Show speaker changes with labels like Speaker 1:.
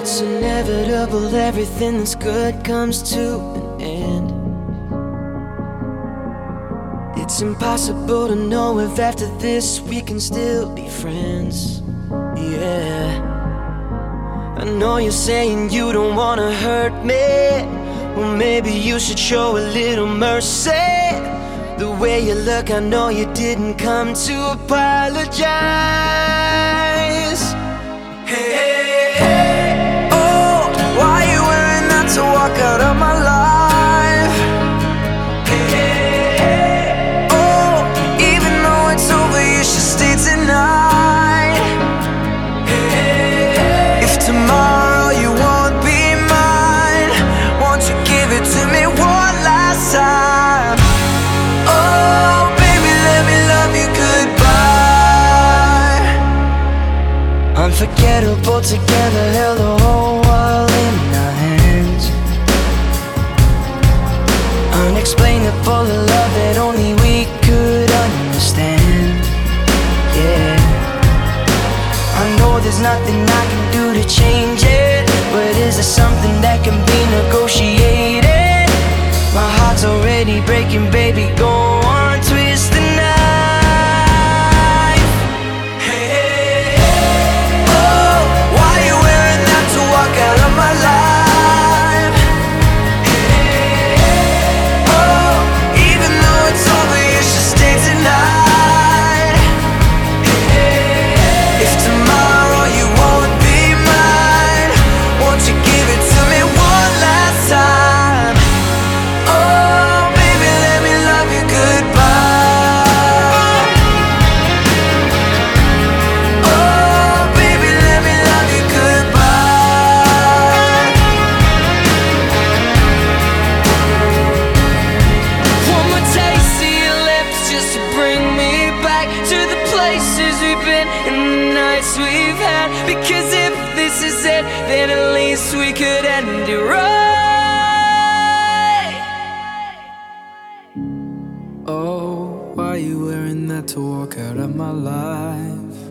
Speaker 1: It's inevitable, everything that's good comes to an end. It's impossible to know if after this we can still be friends. Yeah, I know you're saying you don't wanna hurt me. Well, maybe you should show a little mercy. The way you look, I know you didn't come to apologize. Hey, hey, hey. Oh, why you wearing that to walk out of my life? Hey, hey, hey. Oh, even though it's over, you should stay tonight. Hey, hey, hey. If tomorrow you won't be mine, won't you give it to me one last time? Oh, baby, let me love you goodbye. Unforgettable together, held the whole world in our hands. Unexplainable love that only we could understand. Yeah, I know there's nothing I can do to change it, but is there something that can be negotiated? My heart's already breaking, baby, go on, twist the knife. Hey, hey, hey. Oh, why you wearing that to walk out of my life? Hey, hey, hey. Oh, even though it's over, you should stay tonight. Hey, hey, hey. If tomorrow you won't be mine, won't you give it to me one last time? Oh, baby, let me love you goodbye. Oh, baby, let me love you goodbye. One more taste of your lips just to bring me back to the places we've been and the nights we've had. Because if this is it, then at least we could end it right. Oh, why you wearing that to walk out of my life?